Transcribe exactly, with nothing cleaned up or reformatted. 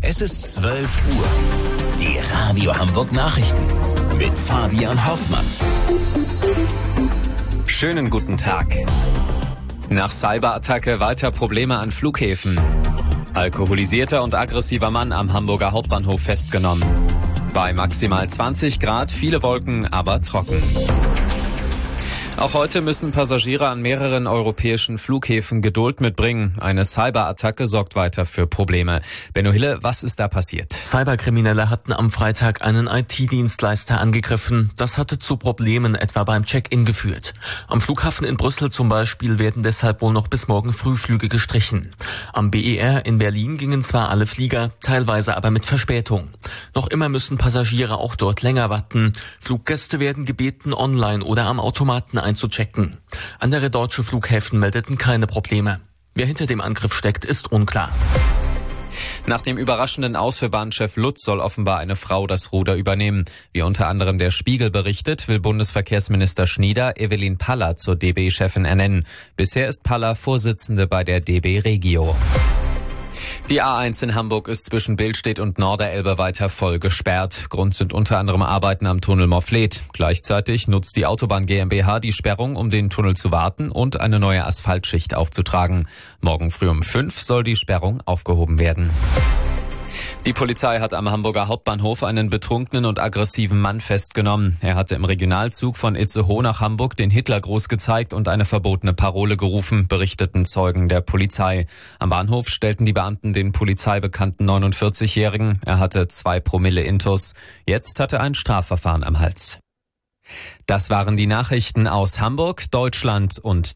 Es ist zwölf Uhr. Die Radio Hamburg Nachrichten mit Fabian Hoffmann. Schönen guten Tag. Nach Cyberattacke weiter Probleme an Flughäfen. Alkoholisierter und aggressiver Mann am Hamburger Hauptbahnhof festgenommen. Bei maximal zwanzig Grad, viele Wolken, aber trocken. Auch heute müssen Passagiere an mehreren europäischen Flughäfen Geduld mitbringen. Eine Cyberattacke sorgt weiter für Probleme. Benno Hille, was ist da passiert? Cyberkriminelle hatten am Freitag einen I T-Dienstleister angegriffen. Das hatte zu Problemen etwa beim Check-in geführt. Am Flughafen in Brüssel zum Beispiel werden deshalb wohl noch bis morgen früh Flüge gestrichen. Am B E R in Berlin gingen zwar alle Flieger, teilweise aber mit Verspätung. Noch immer müssen Passagiere auch dort länger warten. Fluggäste werden gebeten, online oder am Automaten einzuchecken. Andere deutsche Flughäfen meldeten keine Probleme. Wer hinter dem Angriff steckt, ist unklar. Nach dem überraschenden Aus für Bahnchef Lutz soll offenbar eine Frau das Ruder übernehmen. Wie unter anderem der Spiegel berichtet, will Bundesverkehrsminister Schnieder Evelyn Paller zur D B-Chefin ernennen. Bisher ist Paller Vorsitzende bei der D B Regio. Die A eins in Hamburg ist zwischen Billstedt und Norderelbe weiter voll gesperrt. Grund sind unter anderem Arbeiten am Tunnel Morfleet. Gleichzeitig nutzt die Autobahn GmbH die Sperrung, um den Tunnel zu warten und eine neue Asphaltschicht aufzutragen. Morgen früh um fünf soll die Sperrung aufgehoben werden. Die Polizei hat am Hamburger Hauptbahnhof einen betrunkenen und aggressiven Mann festgenommen. Er hatte im Regionalzug von Itzehoe nach Hamburg den Hitlergruß gezeigt und eine verbotene Parole gerufen, berichteten Zeugen der Polizei. Am Bahnhof stellten die Beamten den polizeibekannten neunundvierzigjährigen. Er hatte zwei Promille Intus. Jetzt hat er ein Strafverfahren am Hals. Das waren die Nachrichten aus Hamburg, Deutschland und